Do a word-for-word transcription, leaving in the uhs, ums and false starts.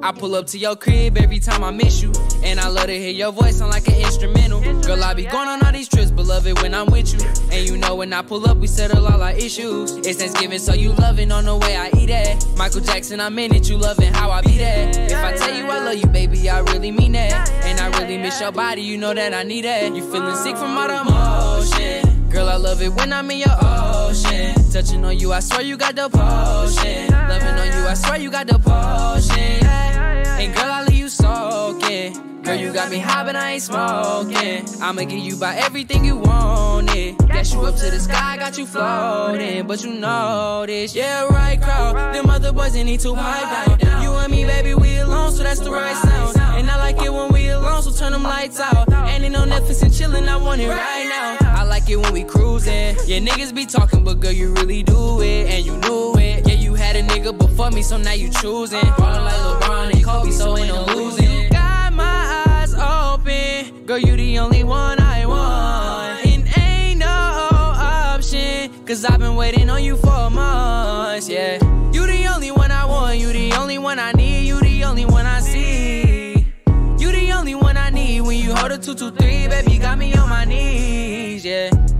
I pull up to your crib every time I miss you, and I love to hear your voice sound like an instrumental. Girl, I be going on all these trips, but love it when I'm with you. And you know when I pull up, we settle all our issues. It's Thanksgiving, so you loving on the way I eat it. Michael Jackson, I'm in it, you loving how I be there. If I tell you I love you, baby, I really mean that. And I really miss your body, you know that I need it. You feeling sick from all the emotion. Girl, I love it when I'm in your ocean. Touching on you, I swear you got the potion. Loving on you, I swear you got the potion. And girl, I leave you soaking. Girl, you got me high, but I ain't smoking. I'ma give you by everything you wanted. Dash you up to the sky, got you floating. But you know this, yeah, right crowd. Them other boys, they need to pipe down. You and me, baby, we alone, so that's the right sound. And I like it when we alone, so turn them lights out. And ain't no Netflix and chillin', I want it right now. I like it when we cruising. Yeah, niggas be talking, but girl, you really do it. And you knew it. Yeah, you had a nigga before me, so now you choosing. Ballin' like LeBron and Kobe, so ain't no losing. You got my eyes open. Girl, you the only one I want. And ain't no option, cause I've been waiting on you for months, yeah. You the only one I want, you the only one I need, you the only one I see. You the only one I need. When you hold a two two three, baby, got me on my knees, yeah.